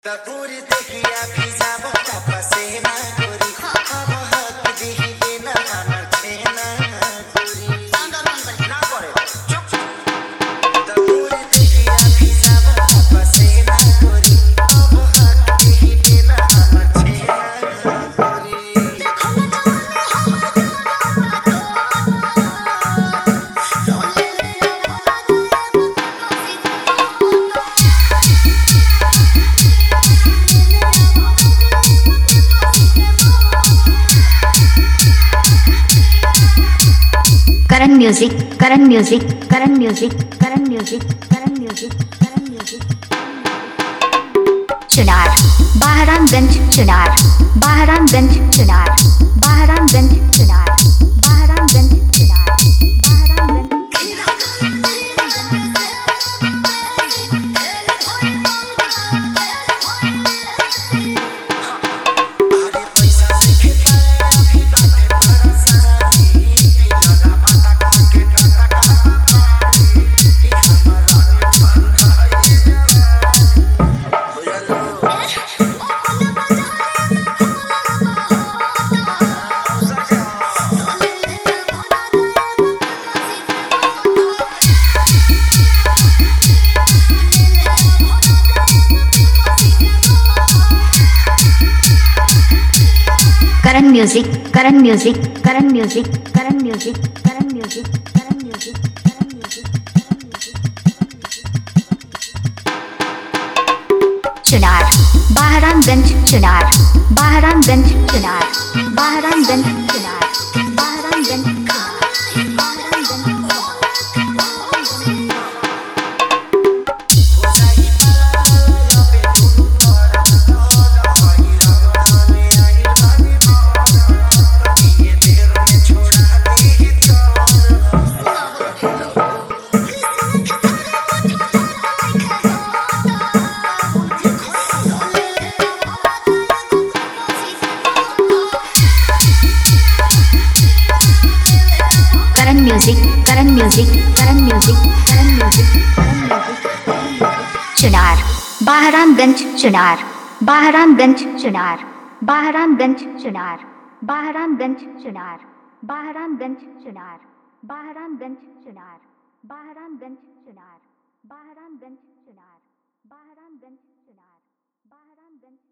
तबूर देखिया फिजा बता पसेना गोरी अब हक दिही देना हमर छेना गोरी साउंड ऑन कर ना करे चुप तबूर देखिया फिजा बता पसेना गोरी अब हक दिही देना हमर छेना गोरी Current music, current music, current music, current music, current music, current music. Chunar, Bahramganj, Chunar, Bahramganj, Chunar, Bahramganj, Chunar, Bahramganj, Chunar, आगे पैसा देखे तारे अभी बातें परसानी दिलना माता के टाटा पानी हमारा ने current music, current music, current music, current music, current music, current music, current music, current music. Chunar, Bahramganj, Chunar, Bahramganj, Chunar, Bahramganj, Chunar, Bahramganj, Chunar, Bahramganj. Current music, current music, current music, current music, current music. Chunar, Bahramganj, Chunar, Bahramganj, Chunar, Bahramganj, Chunar, Bahramganj, Chunar, Bahramganj, Chunar, Bahramganj, Chunar, Bahramganj, Chunar, Bahramganj, Chunar, Bahramganj, Chunar, Bahramganj.